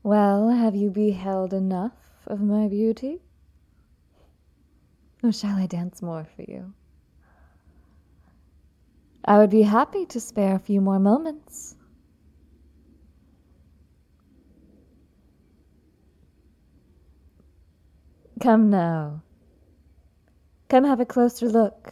Well, have you beheld enough of my beauty? Or shall I dance more for you? I would be happy to spare a few more moments. Come now. Come have a closer look.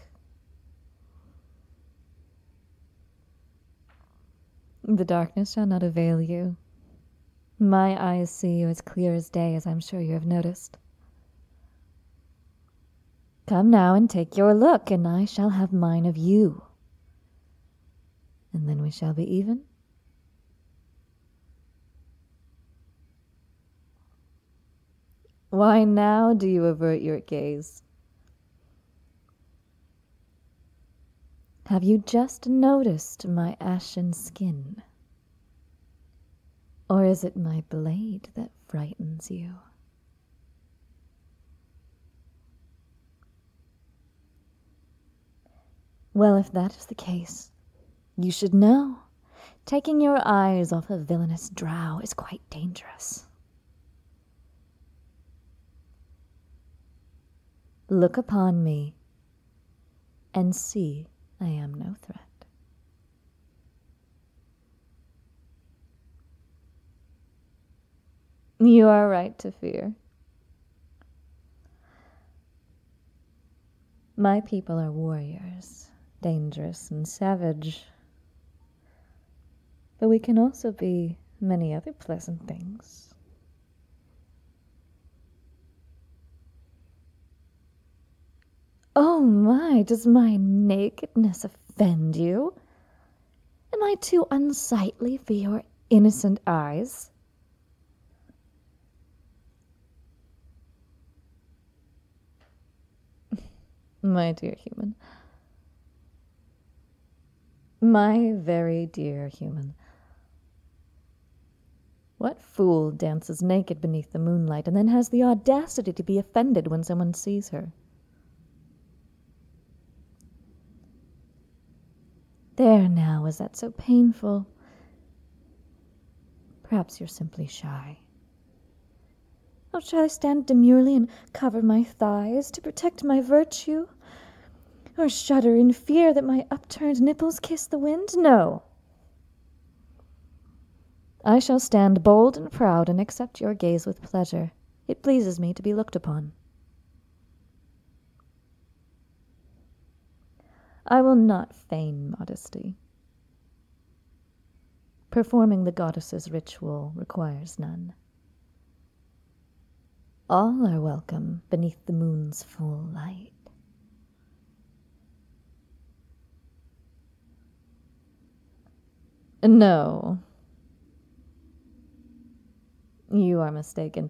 The darkness shall not avail you. My eyes see you as clear as day, as I'm sure you have noticed. Come now and take your look, and I shall have mine of you. And then we shall be even. Why now do you avert your gaze? Have you just noticed my ashen skin? Or is it my blade that frightens you? Well, if that is the case, you should know. Taking your eyes off a villainous drow is quite dangerous. Look upon me and see I am no threat. You are right to fear. My people are warriors, dangerous and savage. But we can also be many other pleasant things. Oh my, does my nakedness offend you? Am I too unsightly for your innocent eyes? My dear human. My very dear human. What fool dances naked beneath the moonlight and then has the audacity to be offended when someone sees her? There now, is that so painful? Perhaps you're simply shy. Oh, shall I stand demurely and cover my thighs to protect my virtue? Or shudder in fear that my upturned nipples kiss the wind? No. I shall stand bold and proud and accept your gaze with pleasure. It pleases me to be looked upon. I will not feign modesty. Performing the goddess's ritual requires none. All are welcome beneath the moon's full light. No. You are mistaken.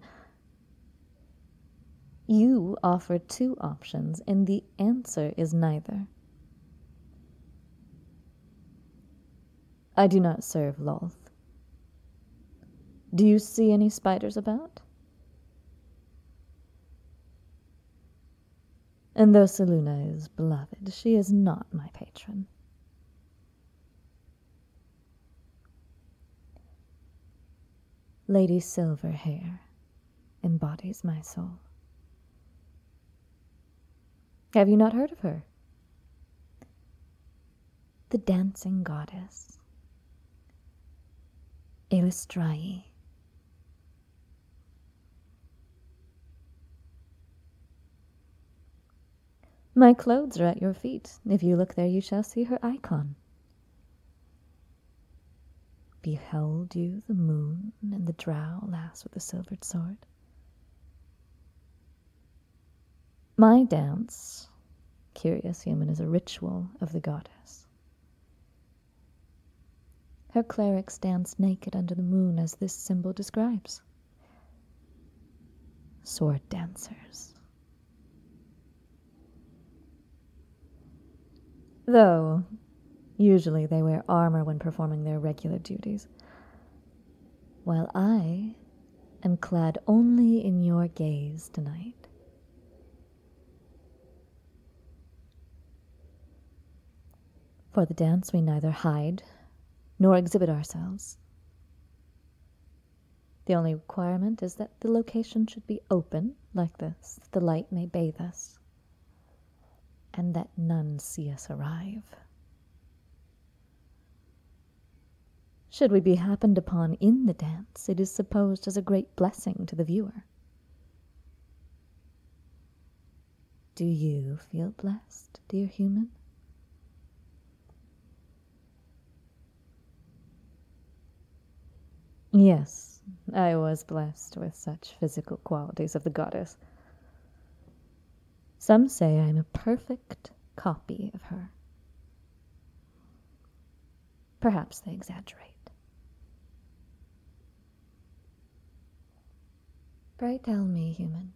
You offer two options, and the answer is neither. I do not serve Lolth. Do you see any spiders about? And though Selûne is beloved, she is not my patron. Lady Silverhair embodies my soul. Have you not heard of her? The dancing goddess, Eilistraee. My clothes are at your feet. If you look there, you shall see her icon. Beheld you the moon and the drow lass with the silvered sword? My dance, curious human, is a ritual of the goddess. Her clerics dance naked under the moon, as this symbol describes. Sword dancers. Though, usually they wear armor when performing their regular duties, while I am clad only in your gaze tonight. For the dance we neither hide nor exhibit ourselves. The only requirement is that the location should be open, like this, that the light may bathe us, and that none see us arrive. Should we be happened upon in the dance, it is supposed as a great blessing to the viewer. Do you feel blessed, dear human? Yes, I was blessed with such physical qualities of the goddess. Some say I am a perfect copy of her. Perhaps they exaggerate. Pray tell me, human,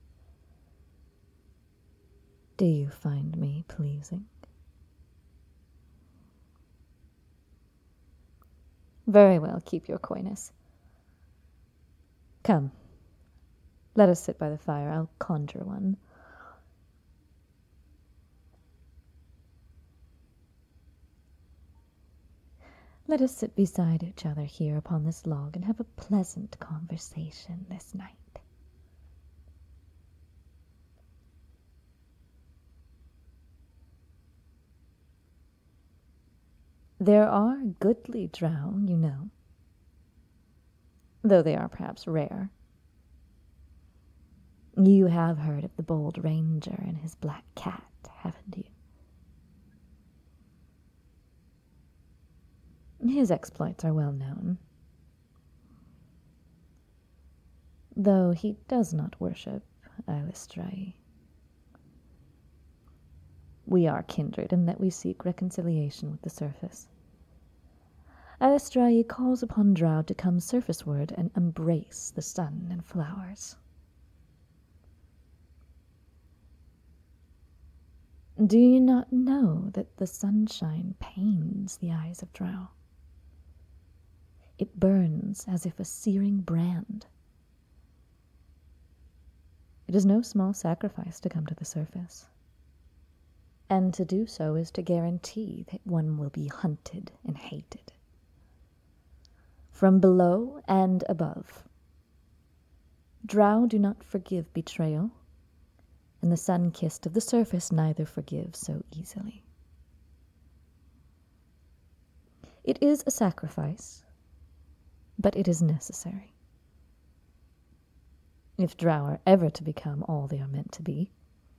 do you find me pleasing? Very well, keep your coyness. Come, let us sit by the fire. I'll conjure one. Let us sit beside each other here upon this log and have a pleasant conversation this night. There are goodly drow, you know, though they are perhaps rare. You have heard of the bold ranger and his black cat, haven't you? His exploits are well known, though he does not worship Alistrae. We are kindred in that we seek reconciliation with the surface. Alistrae calls upon drow to come surfaceward and embrace the sun and flowers. Do you not know that the sunshine pains the eyes of drow? It burns as if a searing brand. It is no small sacrifice to come to the surface, and to do so is to guarantee that one will be hunted and hated. From below and above, drow do not forgive betrayal, and the sun-kissed of the surface neither forgive so easily. It is a sacrifice, but it is necessary. If drow are ever to become all they are meant to be,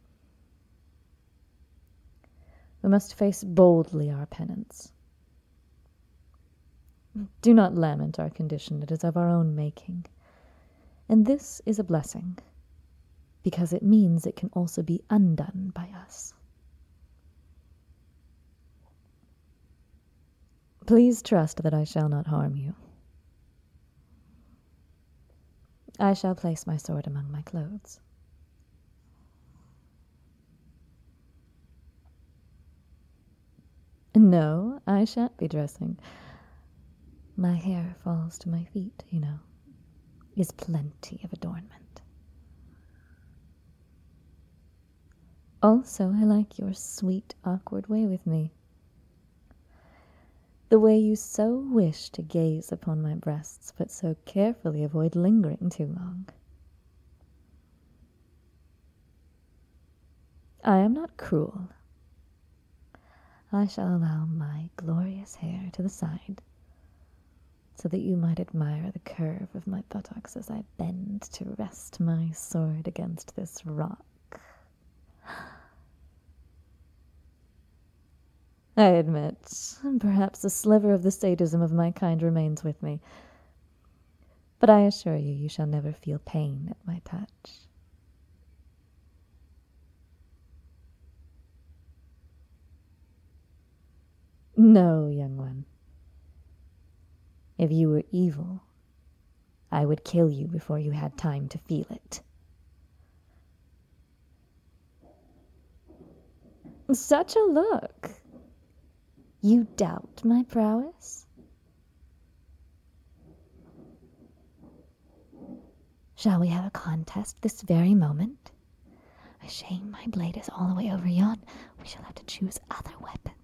we must face boldly our penance. Do not lament our condition, it is of our own making. And this is a blessing, because it means it can also be undone by us. Please trust that I shall not harm you. I shall place my sword among my clothes. No, I shan't be dressing. My hair falls to my feet, you know. Is plenty of adornment. Also, I like your sweet, awkward way with me. The way you so wish to gaze upon my breasts, but so carefully avoid lingering too long. I am not cruel. I shall allow my glorious hair to the side, so that you might admire the curve of my buttocks as I bend to rest my sword against this rock. I admit, perhaps a sliver of the sadism of my kind remains with me, but I assure you, you shall never feel pain at my touch. No, young one. If you were evil, I would kill you before you had time to feel it. Such a look! You doubt my prowess? Shall we have a contest this very moment? A shame my blade is all the way over yon. We shall have to choose other weapons.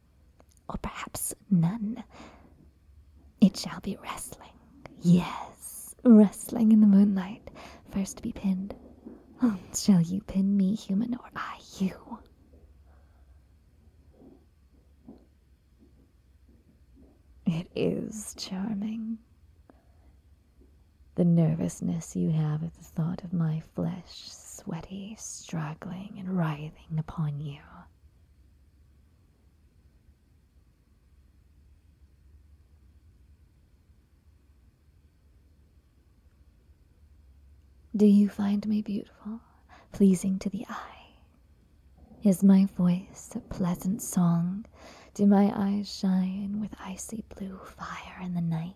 Or perhaps none. It shall be wrestling. Yes, Rustling in the moonlight, first to be pinned. Shall you pin me, human, or I you? It is charming. The nervousness you have at the thought of my flesh, sweaty, straggling, and writhing upon you. Do you find me beautiful, pleasing to the eye? Is my voice a pleasant song? Do my eyes shine with icy blue fire in the night?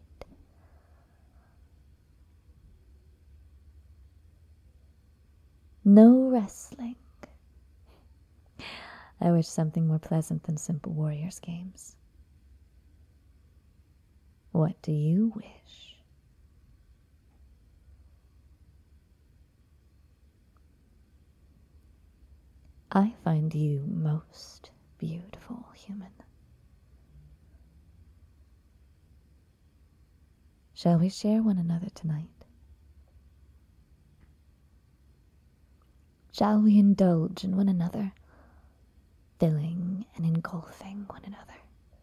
No wrestling. I wish something more pleasant than simple warriors' games. What do you wish? I find you most beautiful, human. Shall we share one another tonight? Shall we indulge in one another, filling and engulfing one another?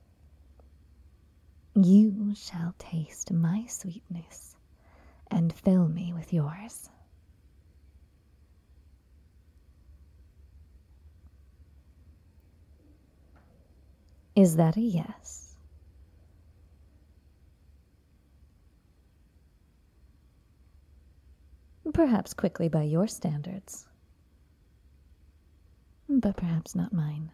You shall taste my sweetness and fill me with yours. Is that a yes? Perhaps quickly by your standards, but perhaps not mine.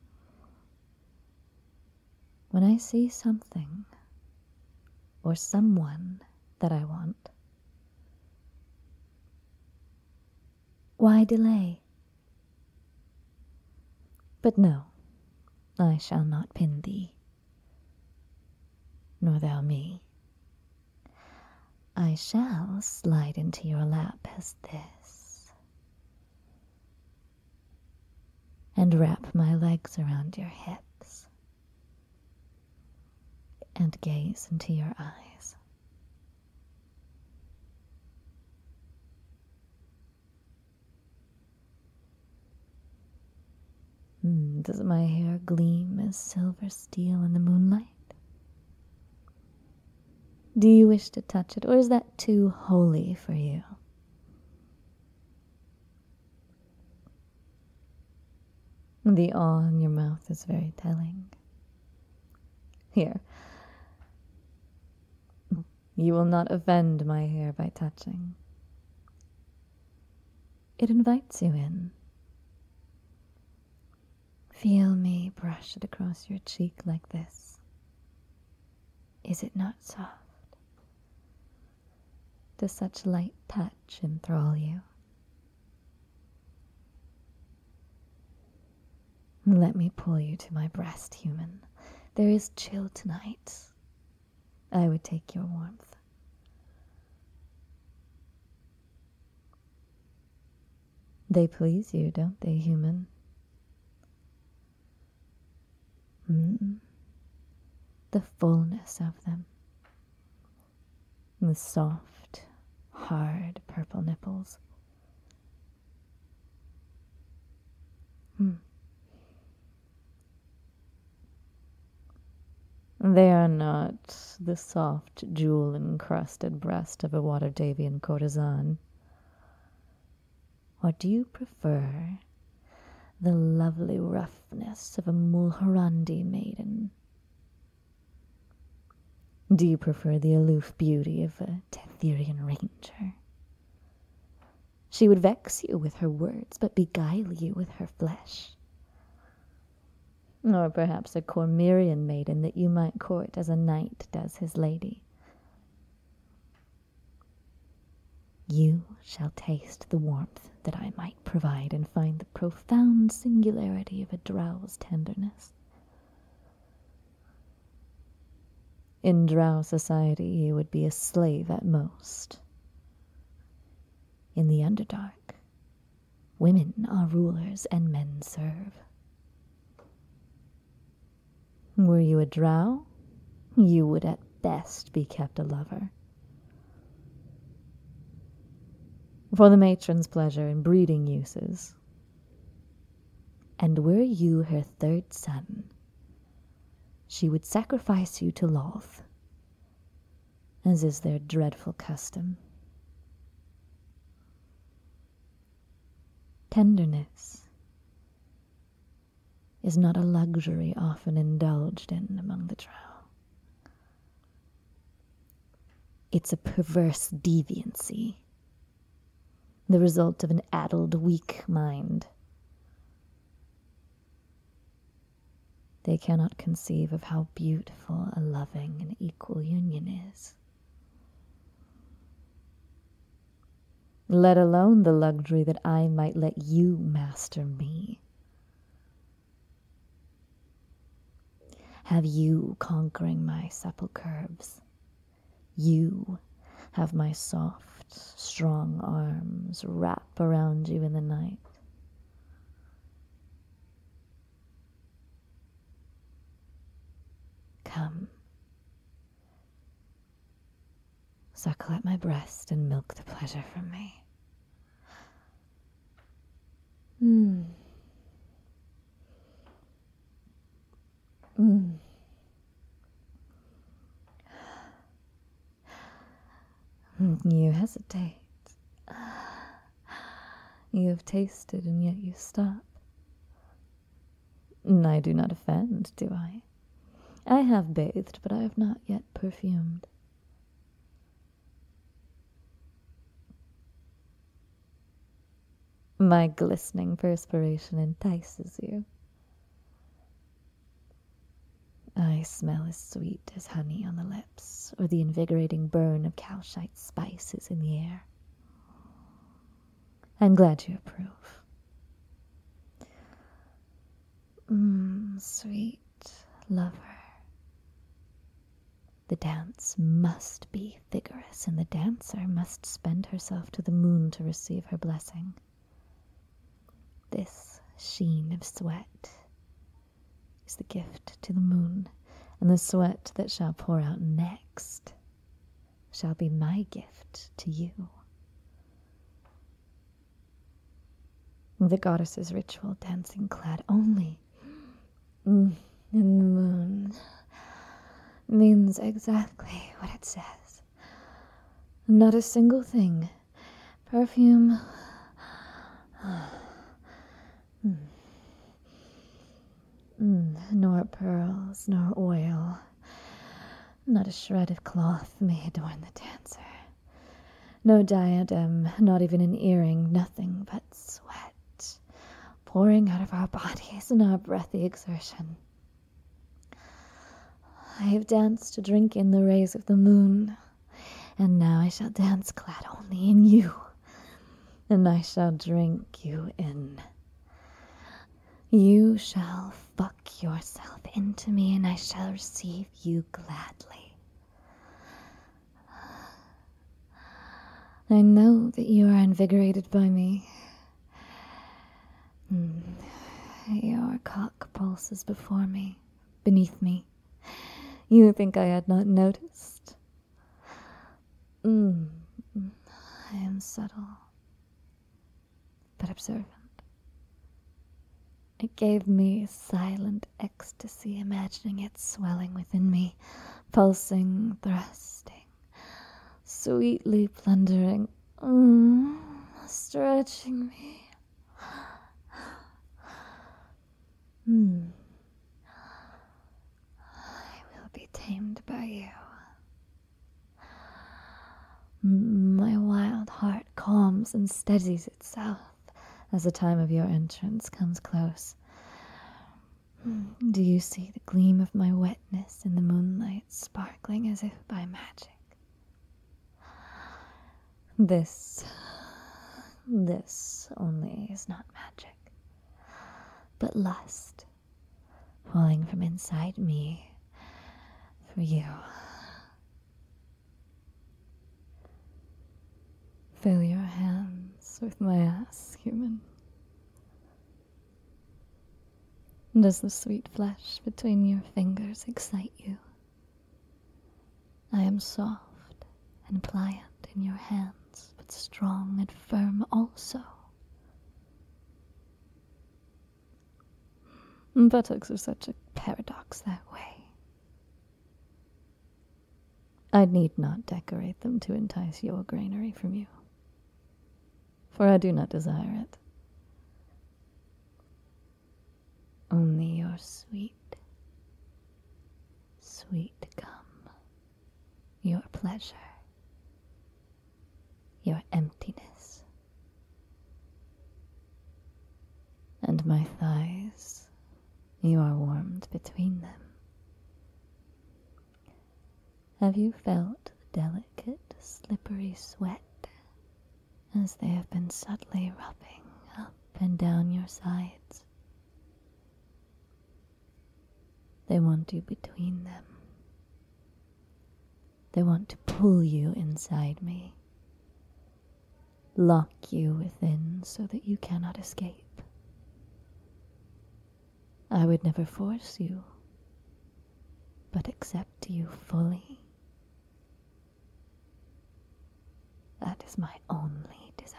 When I see something or someone that I want, why delay? But no, I shall not pin thee, nor thou me. I shall slide into your lap as this, and wrap my legs around your hips, and gaze into your eyes. Does my hair gleam as silver steel in the moonlight? Do you wish to touch it, or is that too holy for you? The awe in your mouth is very telling. Here, you will not offend my hair by touching. It invites you in. Feel me brush it across your cheek like this. Is it not soft? Does such light touch enthrall you? Let me pull you to my breast, human. There is chill tonight. I would take your warmth. They please you, don't they, human? The fullness of them. The soft, hard purple nipples. They are not the soft, jewel-encrusted breast of a Waterdhavian courtesan. Or do you prefer the lovely roughness of a Mulhorandi maiden? Do you prefer the aloof beauty of a Tetherian ranger? She would vex you with her words, but beguile you with her flesh. Or perhaps a Cormyrian maiden that you might court as a knight does his lady. You shall taste the warmth that I might provide and find the profound singularity of a drow's tenderness. In drow society, you would be a slave at most. In the Underdark, women are rulers and men serve. Were you a drow, you would at best be kept a lover. for the matron's pleasure and breeding uses. And were you her third son, she would sacrifice you to Lolth, as is their dreadful custom. Tenderness is not a luxury often indulged in among the drow. It's a perverse deviancy, the result of an addled, weak mind. They cannot conceive of how beautiful a loving and equal union is, let alone the luxury that I might let you master me. Have you conquering my supple curves. You have my soft, strong arms wrap around you in the night. Come, suckle at my breast and milk the pleasure from me. You hesitate. You have tasted and yet you stop. I do not offend, do I? I have bathed, but I have not yet perfumed. My glistening perspiration entices you. I smell as sweet as honey on the lips, or the invigorating burn of cowshite spices in the air. I'm glad you approve. Sweet lover. The dance must be vigorous, and the dancer must spend herself to the moon to receive her blessing. This sheen of sweat is the gift to the moon, and the sweat that shall pour out next shall be my gift to you. The goddess's ritual dancing clad only in the moon means exactly what it says. Not a single thing. Perfume. Nor pearls, nor oil. Not a shred of cloth may adorn the dancer. No diadem, not even an earring, nothing but sweat pouring out of our bodies in our breathy exertion. I have danced to drink in the rays of the moon, and now I shall dance clad only in you, and I shall drink you in. You shall fuck yourself into me, and I shall receive you gladly. I know that you are invigorated by me. Your cock pulses before me, beneath me. You think I had not noticed? I am subtle, but observant. It gave me silent ecstasy, imagining it swelling within me, pulsing, thrusting, sweetly plundering, stretching me. I will be tamed by you. My wild heart calms and steadies itself as the time of your entrance comes close. Do you see the gleam of my wetness in the moonlight, sparkling as if by magic? This only is not magic, but lust, falling from inside me for you. Fill your hands with my ass, human. Does the sweet flesh between your fingers excite you? I am soft and pliant in your hands, but strong and firm so. Buttocks are such a paradox that way. I need not decorate them to entice your granary from you, for I do not desire it. Only your sweet, sweet come, your pleasure, your emptiness, and my thighs, you are warmed between them. Have you felt the delicate, slippery sweat as they have been subtly rubbing up and down your sides? They want you between them. They want to pull you inside me, lock you within so that you cannot escape. I would never force you, but accept you fully. That is my only desire.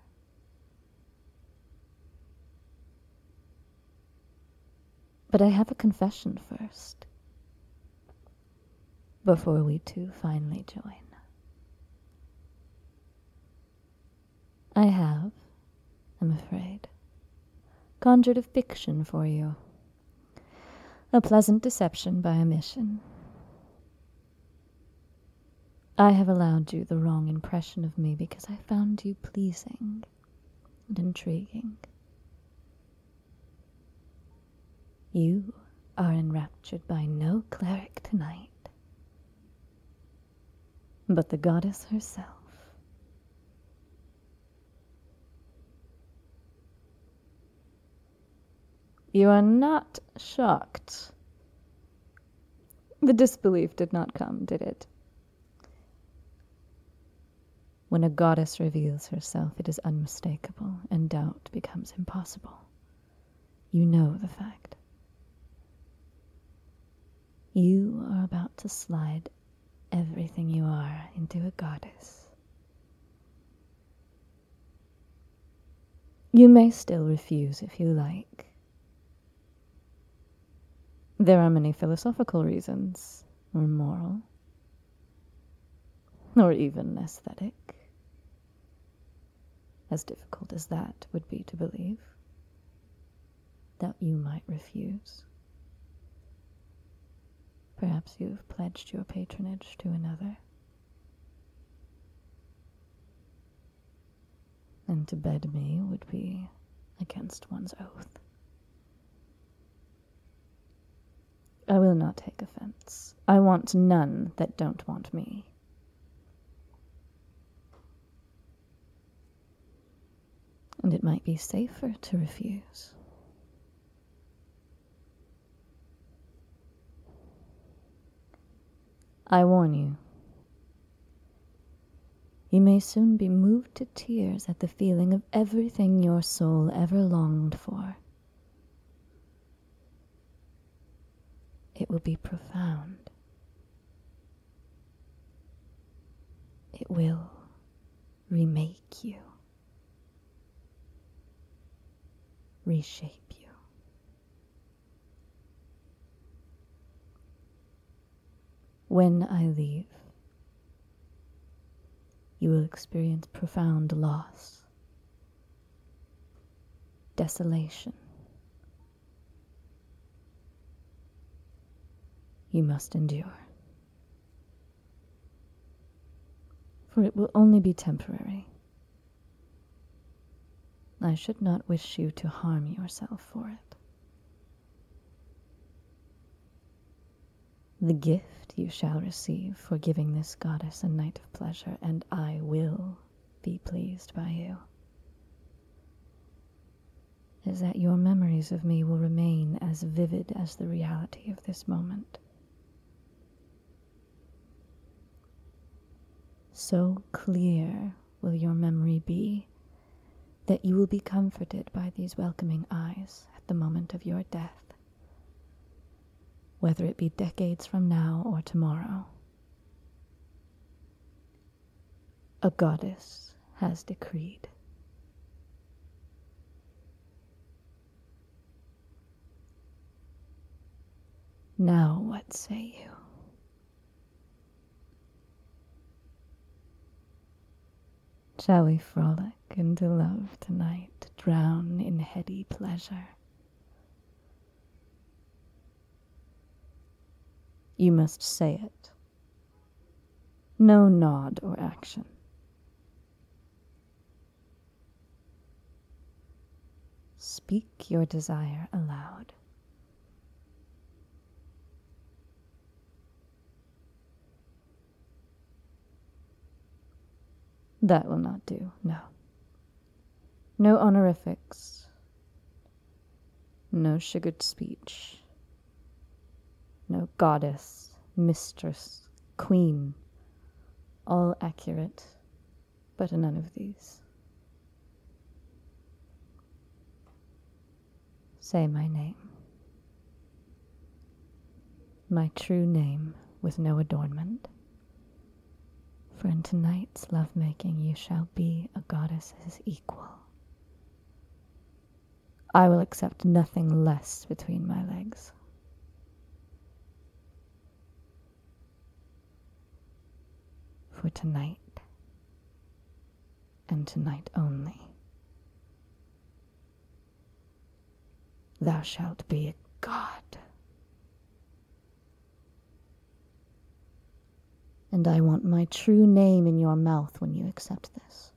But I have a confession first, before we two finally join. I have, I'm afraid, conjured a fiction for you, a pleasant deception by omission. I have allowed you the wrong impression of me because I found you pleasing and intriguing. You are enraptured by no cleric tonight, but the goddess herself. You are not shocked. The disbelief did not come, did it? When a goddess reveals herself, it is unmistakable, and doubt becomes impossible. You know the fact. You are about to slide everything you are into a goddess. You may still refuse if you like. There are many philosophical reasons, or moral, or even aesthetic, as difficult as that would be to believe, that you might refuse. Perhaps you have pledged your patronage to another, and to bed me would be against one's oath. I will not take offense. I want none that don't want me. And it might be safer to refuse. I warn you, you may soon be moved to tears at the feeling of everything your soul ever longed for. It will be profound. It will remake you, reshape you. When I leave, you will experience profound loss, desolation. You must endure, for it will only be temporary. I should not wish you to harm yourself for it. The gift you shall receive for giving this goddess a night of pleasure, and I will be pleased by you, is that your memories of me will remain as vivid as the reality of this moment. So clear will your memory be that you will be comforted by these welcoming eyes at the moment of your death, whether it be decades from now or tomorrow. A goddess has decreed. Now what say you? Shall we frolic into love tonight, drown in heady pleasure? You must say it. No nod or action. Speak your desire aloud. That will not do, no. No honorifics. No sugared speech. No goddess, mistress, queen. All accurate, but none of these. Say my name. My true name with no adornment. For in tonight's lovemaking you shall be a goddess's equal. I will accept nothing less between my legs. For tonight, and tonight only, thou shalt be a god. And I want my true name in your mouth when you accept this.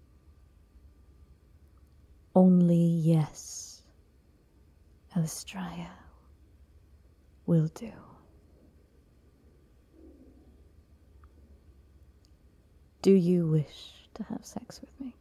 Only yes, Elstraya, will do. Do you wish to have sex with me?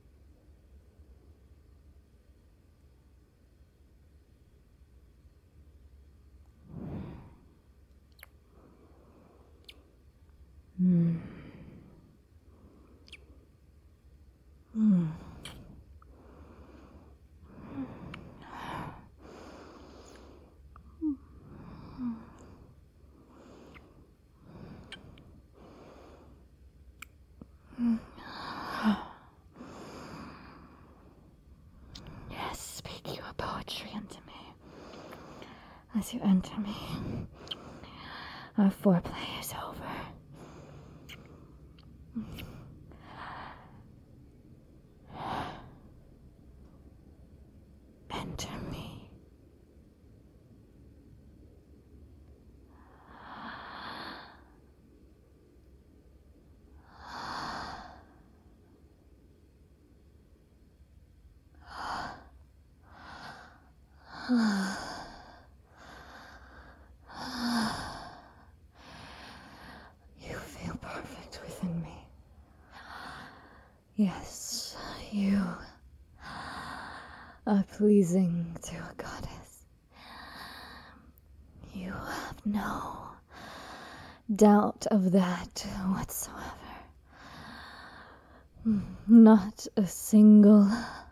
Yes, speak your poetry unto me as you enter me. Our foreplay is over. Enter me. You feel perfect within me. Yes, you are pleasing to a goddess. You have no doubt of that whatsoever. Not a single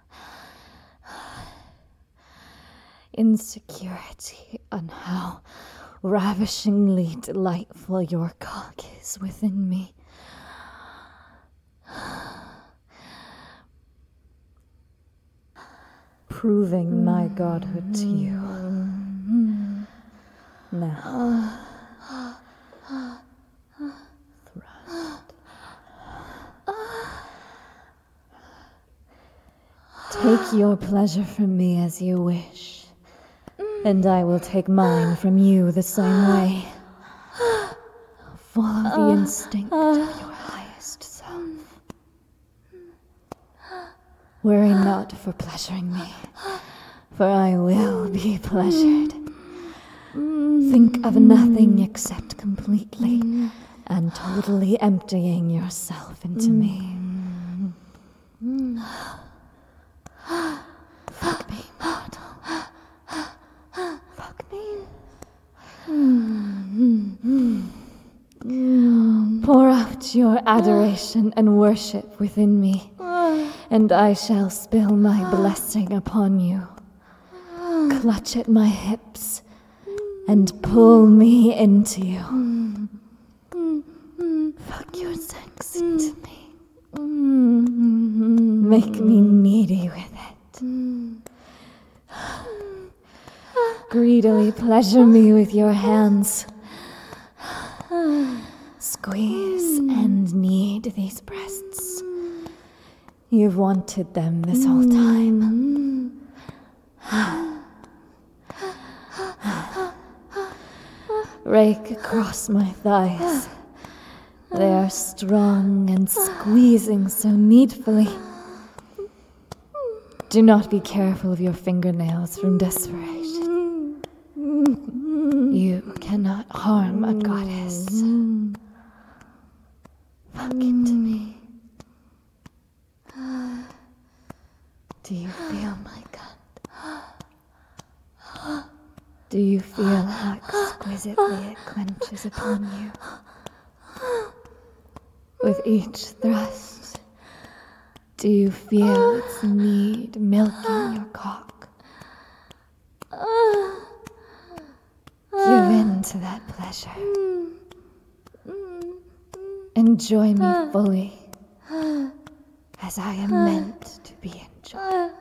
insecurity on how ravishingly delightful your cock is within me. Proving my godhood to you. Now, thrust. Take your pleasure from me as you wish, and I will take mine from you the same way. Follow the instinct of your highest self. Worry not for pleasuring me, for I will be pleasured. Think of nothing except completely and totally emptying yourself into me. Fuck me, mortal. Fuck me. Pour out your adoration and worship within me, and I shall spill my blessing upon you. Clutch at my hips and pull me into you. Fuck your sex into me. Make me needy with it. Greedily pleasure me with your hands. Squeeze and knead these breasts. You've wanted them this whole time. Rake across my thighs. They are strong and squeezing so needfully. Do not be careful of your fingernails from desperation. You cannot harm a goddess. Fuck into me. Do you feel my cunt? Do you feel how exquisitely it clenches upon you? With each thrust, do you feel its need milking your cock? Give in to that pleasure. Enjoy me fully, as I am meant to be enjoyed.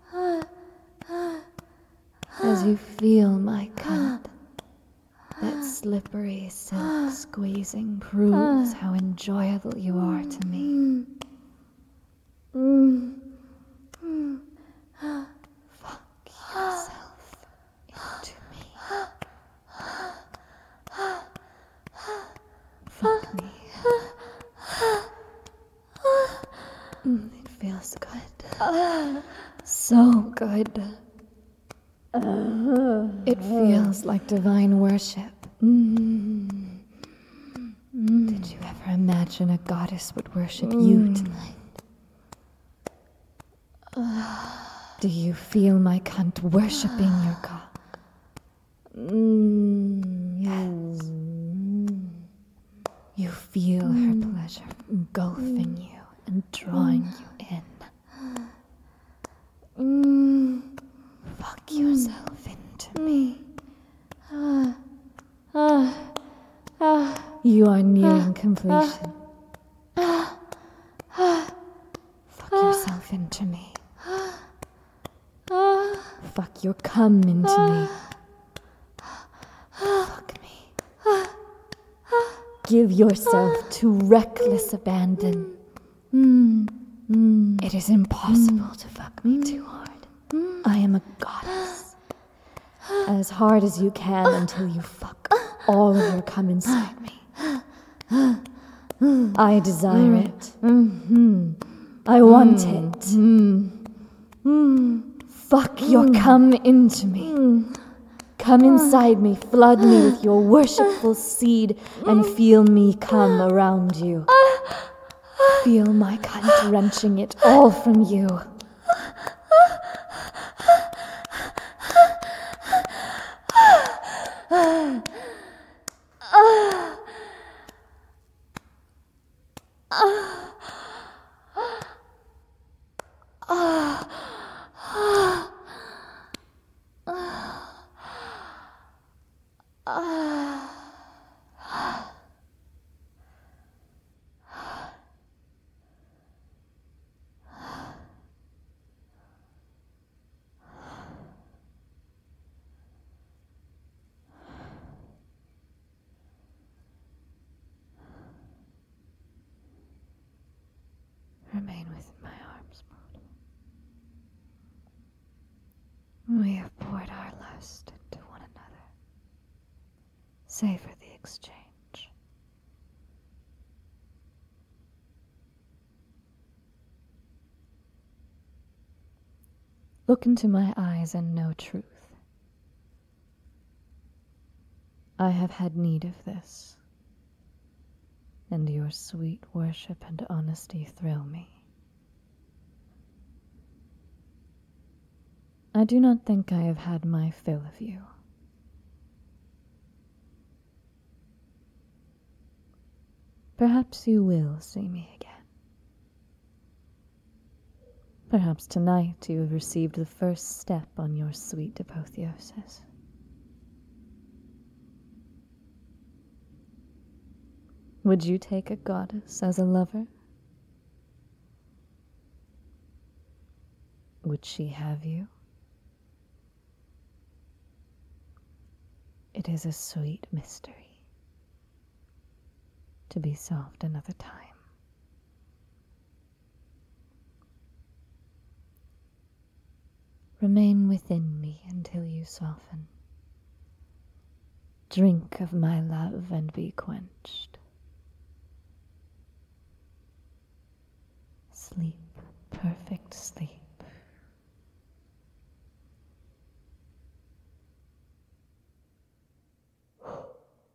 As you feel my cunt, that slippery silk squeezing proves how enjoyable you are to me. Fuck yourself into me. Fuck me. It feels good. So good. It feels like divine worship. Did you ever imagine a goddess would worship you tonight? Do you feel my cunt worshipping your cock? Yes. You feel her pleasure engulfing you and drawing you in. Fuck yourself into me. You are nearing completion. Fuck yourself into me. Fuck your cum into me. Fuck me. Give yourself to reckless abandon. It is impossible to fuck me too hard. I am a goddess. As hard as you can until you fuck all of your cum inside me. I desire it. I want it. Fuck your cum into me. Come inside me, flood me with your worshipful seed, and feel me come around you. Feel my cunt wrenching it all from you. Remain within my arms, Maud. We have poured our lust into one another. Savor the exchange. Look into my eyes and know truth. I have had need of this, and your sweet worship and honesty thrill me. I do not think I have had my fill of you. Perhaps you will see me again. Perhaps tonight you have received the first step on your sweet apotheosis. Would you take a goddess as a lover? Would she have you? It is a sweet mystery, to be solved another time. Remain within me until you soften. Drink of my love and be quenched.